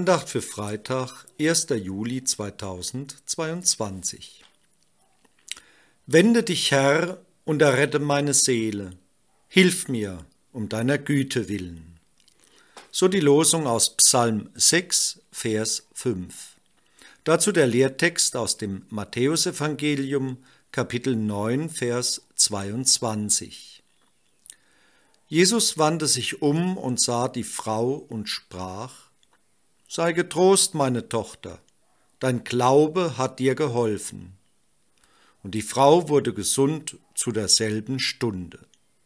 Andacht für Freitag, 1. Juli 2022. Wende dich, Herr, und errette meine Seele. Hilf mir, um deiner Güte willen. So die Losung aus Psalm 6, Vers 5. Dazu der Lehrtext aus dem Matthäusevangelium, Kapitel 9, Vers 22. Jesus wandte sich um und sah die Frau und sprach: Sei getrost, meine Tochter, dein Glaube hat dir geholfen. Und die Frau wurde gesund zu derselben Stunde.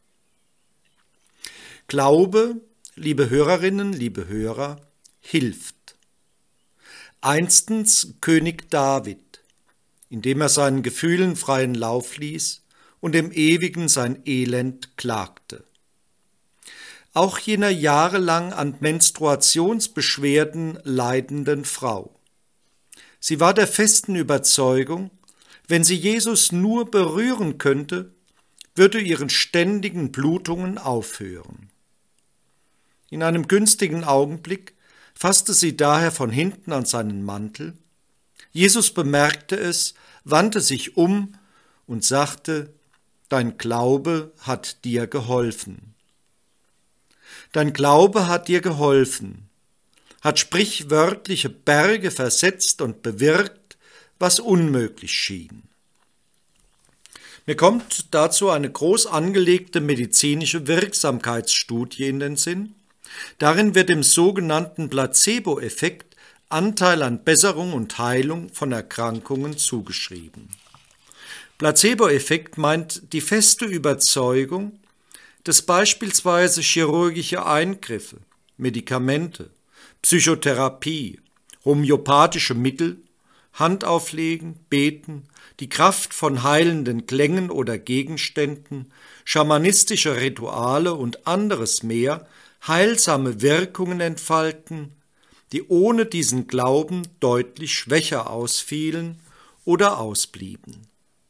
Glaube, liebe Hörerinnen, liebe Hörer, hilft. Einstens König David, indem er seinen Gefühlen freien Lauf ließ und dem Ewigen sein Elend klagte. Auch jener jahrelang an Menstruationsbeschwerden leidenden Frau. Sie war der festen Überzeugung, wenn sie Jesus nur berühren könnte, würde ihren ständigen Blutungen aufhören. In einem günstigen Augenblick fasste sie daher von hinten an seinen Mantel. Jesus bemerkte es, wandte sich um und sagte: Dein Glaube hat dir geholfen. Dein Glaube hat dir geholfen, hat sprichwörtliche Berge versetzt und bewirkt, was unmöglich schien. Mir kommt dazu eine groß angelegte medizinische Wirksamkeitsstudie in den Sinn. Darin wird dem sogenannten Placebo-Effekt Anteil an Besserung und Heilung von Erkrankungen zugeschrieben. Placebo-Effekt meint die feste Überzeugung, dass beispielsweise chirurgische Eingriffe, Medikamente, Psychotherapie, homöopathische Mittel, Handauflegen, Beten, die Kraft von heilenden Klängen oder Gegenständen, schamanistische Rituale und anderes mehr heilsame Wirkungen entfalten, die ohne diesen Glauben deutlich schwächer ausfielen oder ausblieben.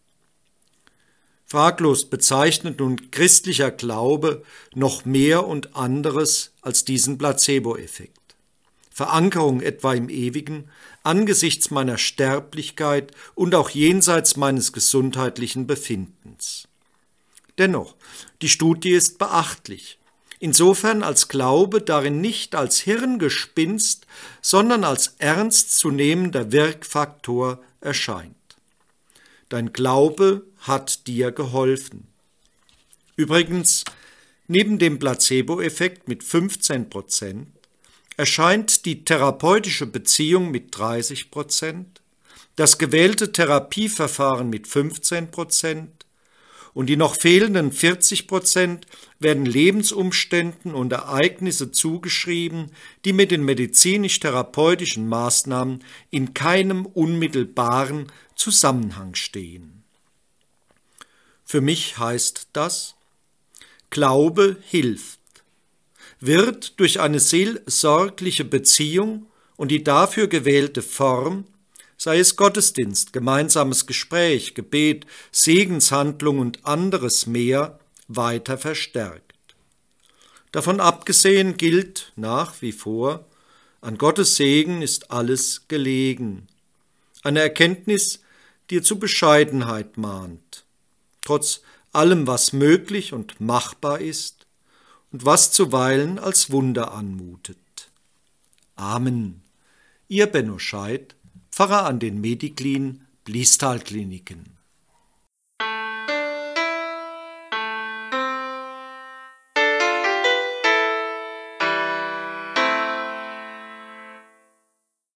Fraglos bezeichnet nun christlicher Glaube noch mehr und anderes als diesen Placebo-Effekt. Verankerung etwa im Ewigen, angesichts meiner Sterblichkeit und auch jenseits meines gesundheitlichen Befindens. Dennoch, die Studie ist beachtlich, insofern als Glaube darin nicht als Hirngespinst, sondern als ernstzunehmender Wirkfaktor erscheint. Dein Glaube hat dir geholfen. Übrigens, neben dem Placebo-Effekt mit 15% erscheint die therapeutische Beziehung mit 30%, das gewählte Therapieverfahren mit 15% und die noch fehlenden 40% werden Lebensumständen und Ereignisse zugeschrieben, die mit den medizinisch-therapeutischen Maßnahmen in keinem unmittelbaren Zusammenhang stehen. Für mich heißt das: Glaube hilft, wird durch eine seelsorgliche Beziehung und die dafür gewählte Form, sei es Gottesdienst, gemeinsames Gespräch, Gebet, Segenshandlung und anderes mehr, weiter verstärkt. Davon abgesehen gilt nach wie vor: An Gottes Segen ist alles gelegen. Eine Erkenntnis, die zu Bescheidenheit mahnt, trotz allem, was möglich und machbar ist und was zuweilen als Wunder anmutet. Amen. Ihr Benno Scheidt, Pfarrer an den Mediklin, Bliestal-Kliniken.